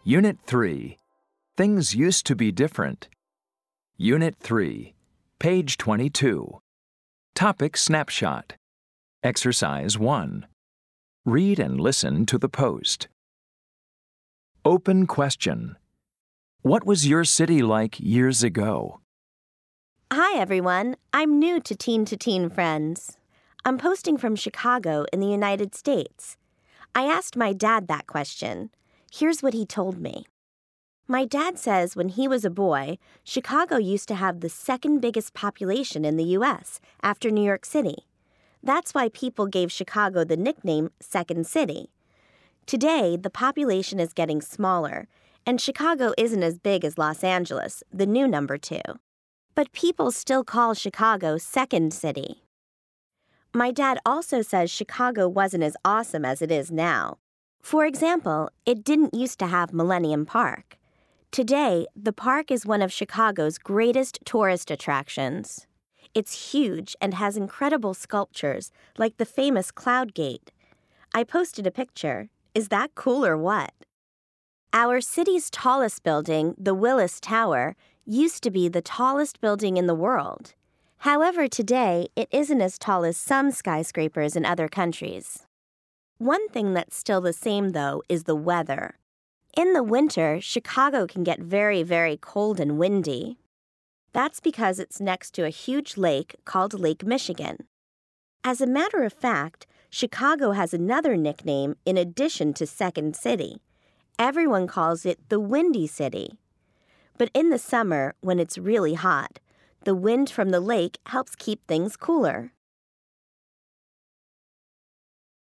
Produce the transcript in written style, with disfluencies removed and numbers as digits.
Unit 3. Things used to be different. Unit 3. Page 22. Topic Snapshot. Exercise 1. Read and listen to the post. Open question. What was your city like years ago? Hi, everyone. I'm new to Teen Friends. I'm posting from Chicago in the United States. I asked my dad that question. Here's what he told me. My dad says when he was a boy, Chicago used to have the second biggest population in the U.S. after New York City. That's why people gave Chicago the nickname Second City. Today, the population is getting smaller, and Chicago isn't as big as Los Angeles, the new number 2. But people still call Chicago Second City. My dad also says Chicago wasn't as awesome as it is now. For example, it didn't used to have Millennium Park. Today, the park is one of Chicago's greatest tourist attractions. It's huge and has incredible sculptures, like the famous Cloud Gate. I posted a picture. Is that cool or what? Our city's tallest building, the Willis Tower, used to be the tallest building in the world. However, today, it isn't as tall as some skyscrapers in other countries. One thing that's still the same, though, is the weather. In the winter, Chicago can get very, very cold and windy. That's because it's next to a huge lake called Lake Michigan. As a matter of fact, Chicago has another nickname in addition to Second City. Everyone calls it the Windy City. But in the summer, when it's really hot, the wind from the lake helps keep things cooler.